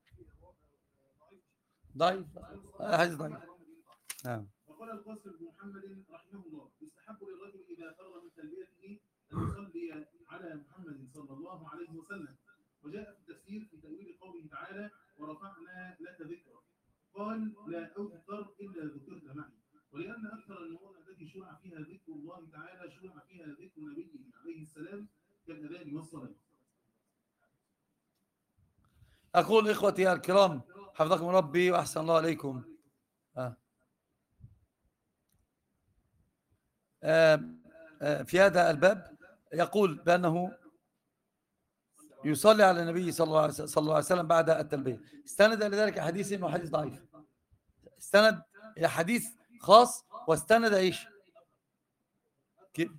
ضعيف؟ هذا حديث ضعيف. نعم. وقال القاسم بن محمد رحمه الله يستحب للرجل إذا فرغ من تلبيته أن يصلي على محمد صلى الله عليه وسلم. وجاء في التفسير في تأويل قوله تعالى ورفعنا لك ذكرك قال لا أذكر إلا ذكرت معي، ولأن أكثر النور التي شرع فيها ذكر الله تعالى شرع فيها ذكر نبيه عليه السلام كالأذان والصلاة. أقول إخوتي الكرام حفظكم ربي وأحسن الله عليكم. في هذا الباب يقول بأنه يصلي على النبي صلى الله عليه وسلم بعد التلبية. استند لذلك حديث إنه حديث ضعيف، استند إلى حديث خاص واستند إيش كيف؟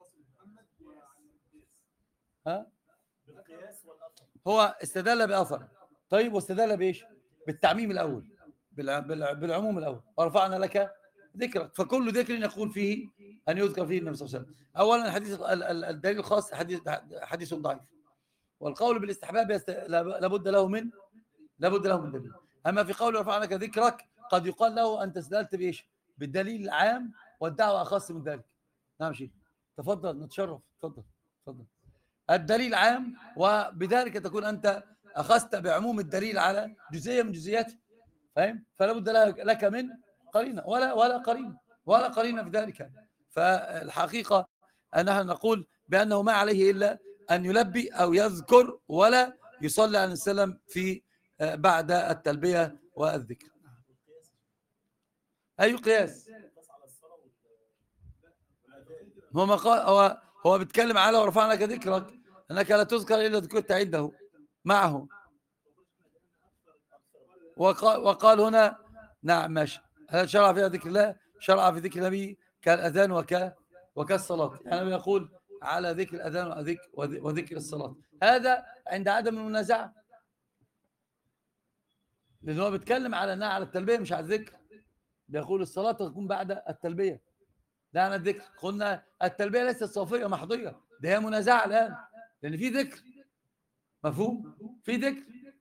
هو استدل بأثر. طيب واستدل بإيش؟ بالتعميم الأول، بالعموم الأول. ورفعنا لك ذكرك، فكل ذكر يقول فيه أن يذكر فيه النبي صلى الله عليه وسلم. أولا الحديث الدليل الخاص حديث ضعيف، والقول بالاستحباب لابد له من دليل. أما في قول رفعنا لك ذكرك قد يقال له أنت استدلت بإيش؟ بالدليل العام والدعوة أخص من ذلك. نعم شيخ تفضل نتشرف. تفضل. الدليل عام وبذلك تكون أنت أخذت بعموم الدليل على جزئية من جزئياته، فاهم؟ فلا بد لك من قرينة ولا قرينة في ذلك. فالحقيقة أننا نقول بأنه ما عليه إلا أن يلبي أو يذكر ولا يصلي على السلام في بعد التلبية والذكر. أي قياس؟ هو بيتكلم على ورفعنا لك ذكرك أنك لا تذكر إلا ذكرت عنده معه. وقال هنا نعم ماشي، هل شرع فيها ذكر الله؟ شرع في ذكر النبي كالأذان وكالصلاة. يعني يقول على ذكر الأذان وذكر الصلاة. هذا عند عدم المنازعة، لأنه هو بيتكلم على التلبية مش على الذكر. بيقول الصلاة تكون بعد التلبية لا عن الذكر. قلنا التلبية ليست صافية محضية، ده هي منازعة الآن، لأن في ذكر. مفهوم؟ في ذكر.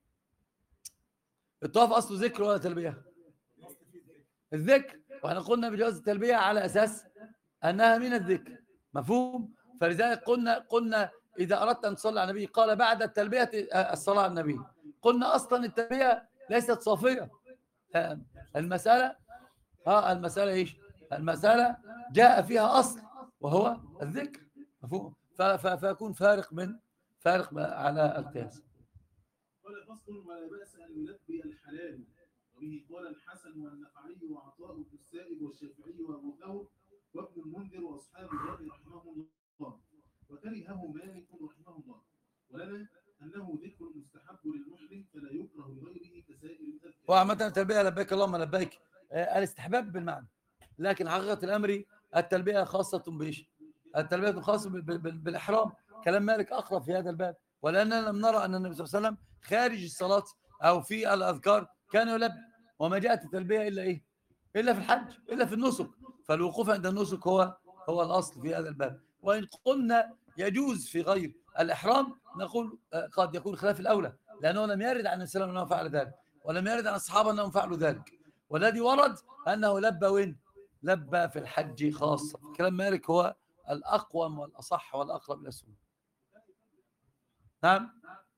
الطواف أصله ذكر ولا تلبية؟ الذكر. وإحنا قلنا بجواز التلبية على أساس أنها من الذكر. مفهوم؟ فلذلك قلنا إذا أردت أن تصلي على النبي قال بعد التلبية الصلاة على النبي. قلنا أصلا التلبية ليست صافية. المسألة إيش؟ المسألة جاء فيها أصل وهو الذكر. مفهوم؟ فيكون فارق على القياس. قال فصل ولا بأس أن يلبي الحلال، وبه قال الحسن والنخعي وعطاء بن السائب والشافعي وأبو ثور وابن المنذر وأصحاب الرأي رحمهم الله، وكرهه مالك رحمه الله. ولنا أنه ذكر مستحب للمحرم فلا يكره لغيره كسائر الأذكار. وعامة التلبية لبيك اللهم لبيك الاستحباب بالمعنى، لكن حقيقة الأمر التلبية خاصة بإيش؟ التلبية خاصة بالإحرام. كلام مالك أقرب في هذا الباب، ولأننا لم نرى أن النبي صلى الله عليه وسلم خارج الصلاة أو في الأذكار كان يلبي، وما جاءت التلبية إلا إيه؟ إلا في الحج، إلا في النسك. فالوقوف عند النسك هو الأصل في هذا الباب. وإن قلنا يجوز في غير الإحرام نقول قد يكون خلاف الأولى، لأنه لم يرد عن السلام أنه فعل ذلك، ولم يرد عن الصحابة أنهم فعلوا ذلك. والذي ورد أنه لبى وين؟ لبى في الحج خاصة. كلام مالك هو الأقوم والأصح والأقرب إلى السنة. نعم.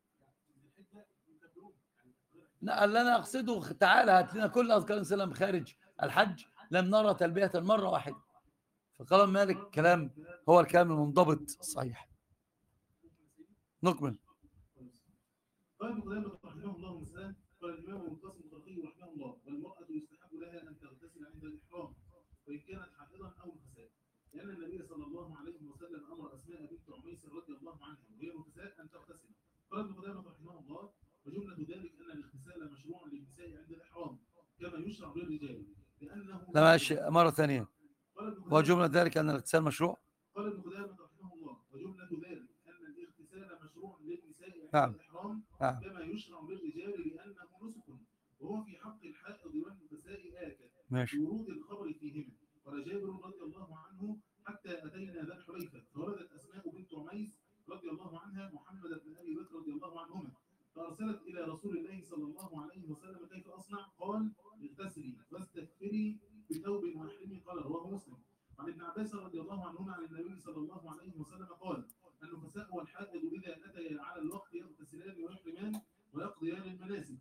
اللي أنا أقصده تعالى هات لنا كل أذكار السلام خارج الحج، لم نرى تلبية مرة واحدة. فكلام مالك كلام هو الكلام المنضبط الصحيح. نكمل. قال ابن قدامة رحمه الله مسلم قال الإمام ابن القاسم الخرقي رحمه الله والمرأة يستحب لها أن تغتسل عند الإحرام وإن كانت حائضا أو نفساء لأن النبي صلى الله عليه وسلم أمر أسماء بنت عميس رضي الله عنها وهي نفساء أن تغتسل. قال ابن قدامة رحمه الله وجملة ذلك أن الاغتسال مشروع للنساء عند الإحرام كما يشرع للرجال لأنه لا ماشي مرة ثانية. وجملة ذلك أن الاغتسال مشروع. قال ابن قدامة رحمه الله وجملة ذلك أن الاغتسال مشروع للنساء عند نعم. الإحرام نعم. كما يشرع للرجال لأنه نسك وهو في حق الحائض والنفساء آكد ماشي. ورود الخبر فيهما. قال جابر رضي الله عنه حتى أتينا ذا الحليفة فولدت أسماء بنت عميس رضي الله عنها محمد بن أبي بكر رضي الله عنهما فأرسلت إلى رسول الله صلى الله عليه وسلم كيف أصنع؟ قال اغتسلي واستكفري بثوب واحرمي. قال رواه مسلم. عن ابن عباس رضي الله عنهما عن النبي صلى الله عليه وسلم قال النفساء والحائض إذا أتيا على الوقت يغتسلان ويحرمان ويقضيان المناسك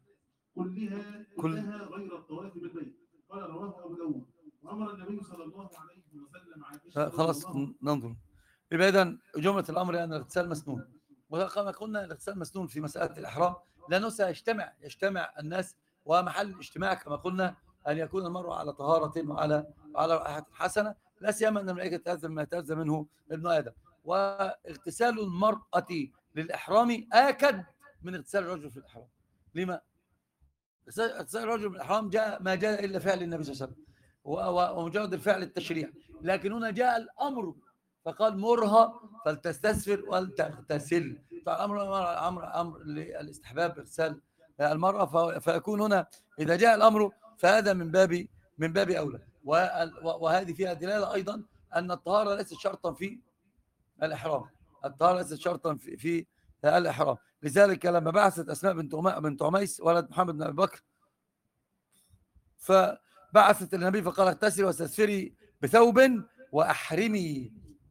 كلها غير الطواف بالبيت. قال رواه أبو داود. وأمر النبي صلى الله عليه وسلم عائشة خلاص ننظر. يبقى إذن جملة الأمر أن الاغتسال مسنون. وكما قلنا الاغتسال مسنون في مسألة الإحرام لأنه سيجتمع الناس ومحل الاجتماع كما قلنا أن يكون المرء على طهارة وعلى رائحة حسنة لا سيما أن الملائكة تأذن ما تأذن منه ابن آدم. واغتسال المرأة للإحرام آكد من اغتسال الرجل في الإحرام. لما؟ اغتسال الرجل في الإحرام ما جاء إلا فعل النبي صلى الله عليه وسلم ومجرد الفعل التشريع. لكن هنا جاء الأمر فقال مرها فلتستسفر ولتغتسل. أمر للاستحباب اغتسال المرأة فيكون هنا إذا جاء الأمر فهذا من باب أولى. وهذه فيها دلالة أيضا أن الطهارة ليست شرطا في الإحرام. الطهارة ليست شرطا في الإحرام. لذلك لما بعثت أسماء بنت عميس ولد محمد بن أبي بكر فبعثت النبي فقال اغتسلي واستسفري بثوب وأحرمي.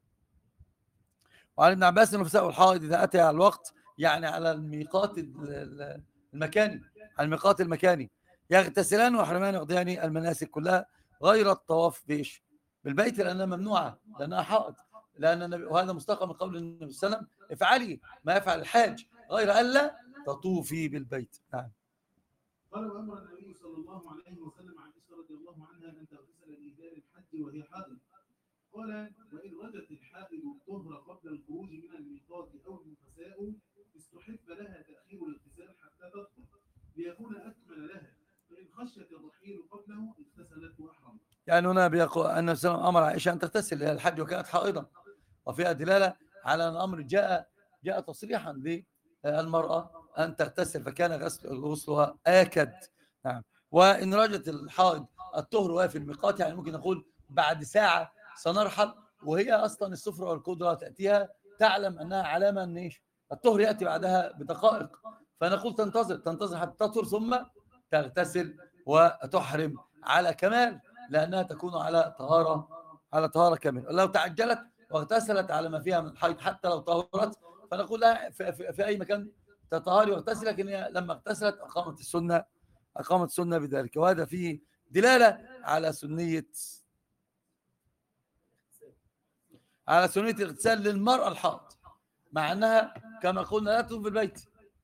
وعن ابن عباس النفساء والحائض إذا أتى على الوقت يعني على الميقات المكاني على الميقات المكاني يغتسلان ويحرمان ويقضيان المناسك كلها غير الطواف بالبيت لأنها ممنوعة لأنها حائض. لأن النبي وهذا مستقى من قول النبي صلى الله عليه وسلم افعلي ما يفعل الحاج غير ألا تطوفي بالبيت. نعم. قال وأمر النبي صلى الله عليه وسلم عائشة رضي الله عنها أن تغتسل لإهلال الحج وهي حائض. قال وإن وجدت الحائض الطهر قبل الخروج من الميقات أو النفساء استحب لها تأخير الاغتسال حتى تطهر ليكون أكمل لها فإن خشيت الرحيل قبله اغتسلت وأحرمت. يعني هنا بيقول أن النبي صلى الله عليه وسلم أمر عائشة أن تغتسل للحج وكانت حائضا وفيها دلالة على أن الأمر جاء تصريحا للمرأة أن تغتسل فكان غسلها آكد. نعم. وإن رجت الحائض الطهر وهي في الميقات يعني ممكن نقول بعد ساعة سنرحل وهي أصلا السفرة والقدرة تأتيها تعلم أنها علامة أن الطهر يأتي بعدها بدقائق فنقول تنتظر حتى تطهر ثم تغتسل وتحرم على كمال لأنها تكون على طهارة كاملة. لو تعجلت واغتسلت على ما فيها من الحيض حتى لو طهرت فنقول لها في أي مكان تطهري واغتسل لكن لما اغتسلت أقامت السنة بذلك. وهذا فيه دلالة على سنية الاغتسال للمرأة الحائض مع أنها كما قلنا لا تطوف بالبيت.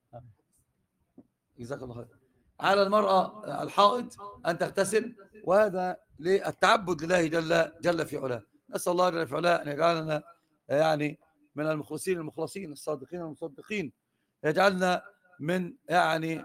جزاك الله خير. على المرأة الحائض أن تغتسل وهذا للتعبد لله جل في علاه. نسأل الله جل في علاه أن يجعلنا يعني من المخلصين الصادقين المصدقين يجعلنا من يعني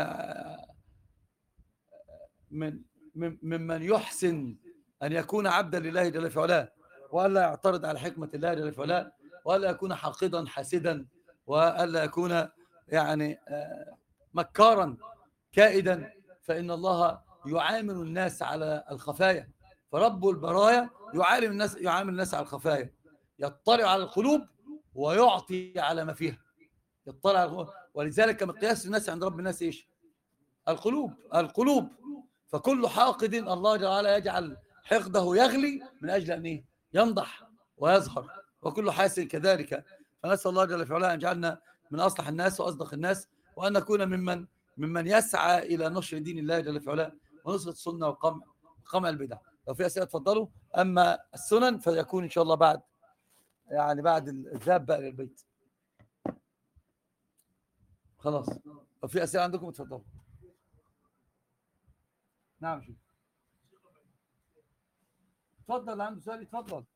ممن يحسن أن يكون عبدا لله جل في علاه وألا يعترض على حكمة الله جل في علاه وألا يكون حاقدا حاسدا وألا يكون يعني مكارا كائدا فإن الله يعامل الناس على الخفايا. فرب البرايا يعامل الناس على الخفايا يطلع على القلوب ويعطي على ما فيها يطلع على القلوب. ولذلك مقياس الناس عند رب الناس ايش؟ القلوب. فكل حاقد الله جل وعلا يجعل حقده يغلي من اجل ان ينضح ويظهر وكل حاسد كذلك. فنسأل الله جل وعلا ان يجعلنا من اصلح الناس واصدق الناس وان نكون ممن يسعى الى نشر دين الله جل وعلا ونصرة السنة وقمع البدع. لو في اسئله اتفضلوا. اما السنن فيكون ان شاء الله بعد الذهاب بقى للبيت. خلاص، لو في اسئله عندكم اتفضلوا. نعم شيخ، اتفضل، اللي عنده سؤال يتفضل.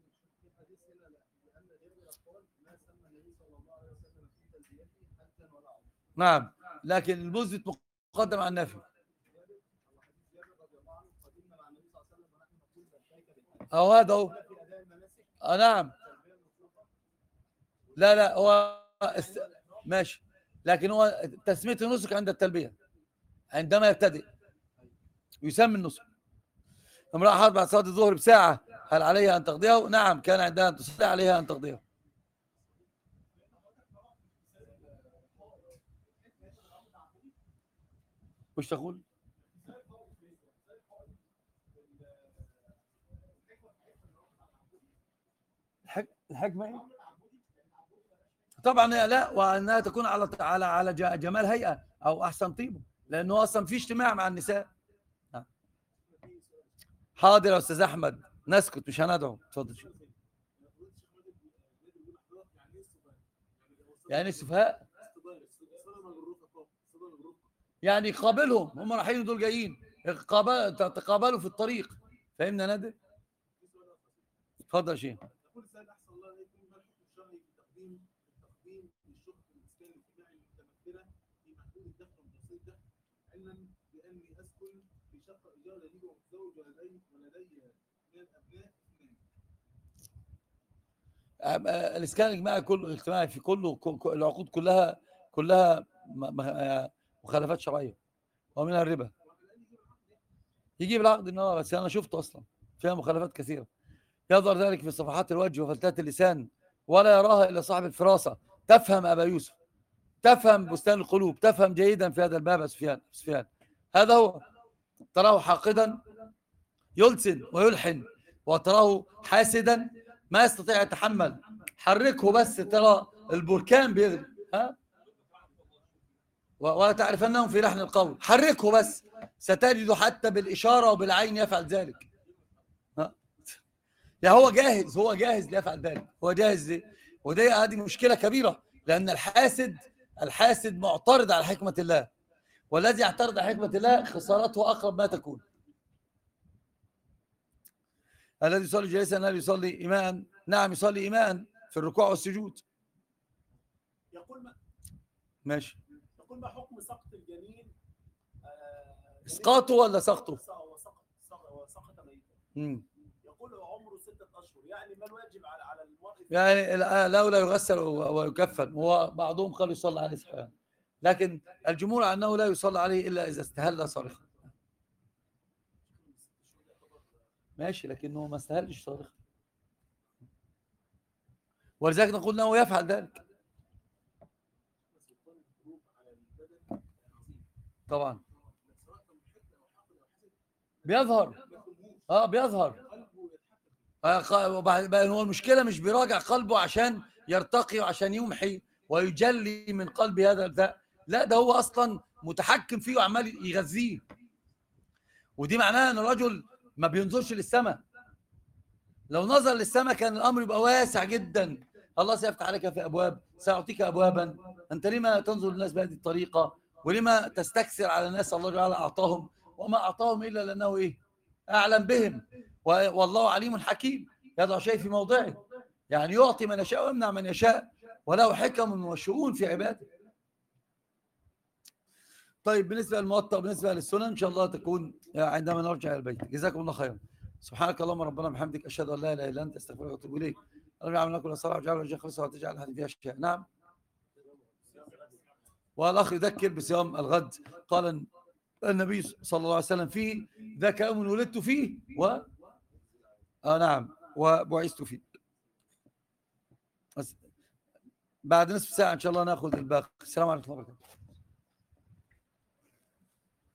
نعم، لكن المثبت مقدم على النافي. أو هذا هو. نعم. لا هو ماشي، لكن هو تسمية النسك عند التلبية عندما يبتدئ يسمى النسك. امرأة حاضت بعد صلاة الظهر بساعة، هل عليها أن تقضيه؟ نعم، كان عندها أن تصلي، عليها أن تقضيه. وش تقول؟ الحكمة طبعا لا، وأنها تكون على جمال هيئة أو أحسن طيبة، لأنه أصلا في اجتماع مع النساء. حاضر يا أستاذ أحمد، نسكت مش هندعو. اتفضل. يعني السفهاء يعني قابلهم، هم رايحين دول جايين، تقابلوا في الطريق، فهمنا نادر؟ اتفضل يا شيخ. الاسكان الاجتماعي كله اجتماعي في كله، العقود كلها مخالفات شرعيه ومنها الربا. يجيب العقد ان هو، بس انا شفته اصلا فيها مخالفات كثيره، يظهر ذلك في صفحات الوجه وفلتات اللسان، ولا يراها الا صاحب الفراسه. تفهم ابا يوسف، تفهم بستان القلوب، تفهم جيدا في هذا الباب. سفيان هذا هو. تراه حاقدا يلسن ويلحن، وتراه حاسدا ما يستطيع يتحمل. حركه بس ترى البركان بيغلي، ولا تعرفنهم في لحن القول. حركه بس ستجد حتى بالإشارة وبالعين يفعل ذلك. يعني هو جاهز ليفعل ذلك، هو جاهز ليه؟ وده هذه مشكلة كبيرة، لأن الحاسد معترض على حكمة الله، والذي يعترض على حكمة الله خسارته أقرب ما تكون. الذي يصلي جالسا هل يصلي إيماء؟ نعم، يصلي إيماء في الركوع والسجود. ماشي. يقول ما حكم سقط الجنين؟ اسقاطه ولا سقطه؟ سقط ميتا. يقول عمره 6 أشهر، يعني ما الواجب على المرء؟ يعني لا يغسل ويكفن، وبعضهم قالوا يصلى عليه سبحانه، لكن الجمهور على أنه لا يصلى عليه إلا إذا استهل صارخا. ماشي، لكنه ما استهلش صارخا، ولذلك نقول أنه يفعل ذلك. طبعا بيظهر، هو المشكلة مش بيراجع قلبه عشان يرتقي وعشان يمحي ويجلي من قلب هذا البتاع، لا، ده هو أصلا متحكم فيه وعمال يغذيه. ودي معناها أن الرجل ما بينظرش للسماء. لو نظر للسماء كان الأمر يبقى واسع جدا. الله سيفتح عليك في أبواب، سيعطيك أبوابا. أنت لما تنظر للناس بهذه الطريقة؟ ولما تستكثر على الناس الله تعالى أعطاهم، وما أعطاهم إلا لأنه أعلم بهم، والله عليم حكيم يضع شيء في موضعه، يعني يعطي من يشاء ويمنع من يشاء، وله حكم وشؤون في عباده. طيب، بالنسبة للموطأ، بالنسبة للسنن إن شاء الله تكون عندما نرجع إلى البيت. جزاكم الله خيرا. سبحانك اللهم ربنا بحمدك، أشهد أن لا إله إلا أنت، أستغفرك وأتوب إليك. اللهم اجعلنا كل صلاة وجعل وجهك خالصا وتجعل الحديث فيها شيئا. نعم. والأخ يذكر بصيام الغد، قال النبي صلى الله عليه وسلم فيه ذاك يوم ولدت فيه نعم، وبعثت فيه. بعد نصف ساعة إن شاء الله نأخذ الباقي. السلام عليكم ورحمة الله وبركاته.